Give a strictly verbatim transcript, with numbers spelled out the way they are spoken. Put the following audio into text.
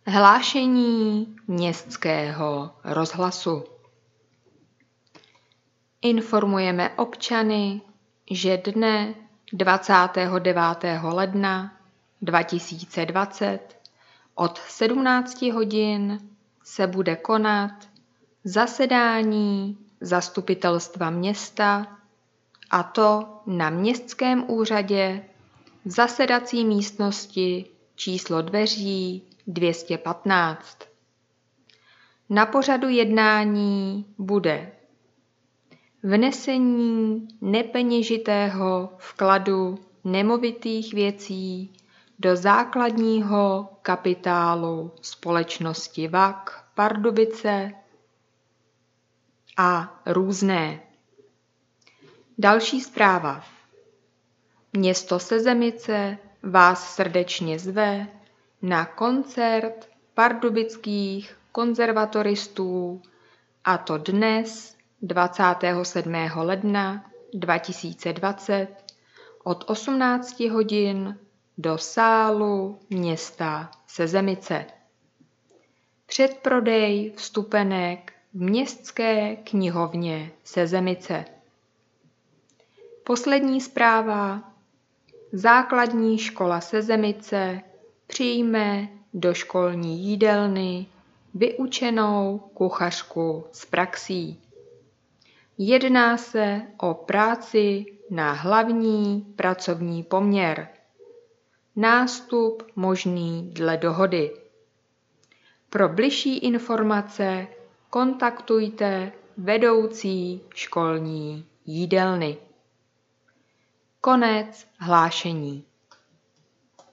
Hlášení městského rozhlasu. Informujeme občany, že dne dvacátého devátého ledna dva tisíce dvacet od sedmnácti hodin se bude konat zasedání zastupitelstva města, a to na městském úřadě v zasedací místnosti číslo dveří dvě stě patnáct. Na pořadu jednání bude vnesení nepeněžitého vkladu nemovitých věcí do základního kapitálu společnosti V A K Pardubice a různé. Další zpráva. Město Sezemice vás srdečně zve na koncert pardubických konzervatoristů, a to dnes dvacátého sedmého ledna dva tisíce dvacet od osmnácti hodin do sálu města Sezemice. Předprodej vstupenek v městské knihovně Sezemice. Poslední zpráva. Základní škola Sezemice přijme do školní jídelny vyučenou kuchařku s praxí. Jedná se o práci na hlavní pracovní poměr. Nástup možný dle dohody. Pro bližší informace kontaktujte vedoucí školní jídelny. Konec hlášení.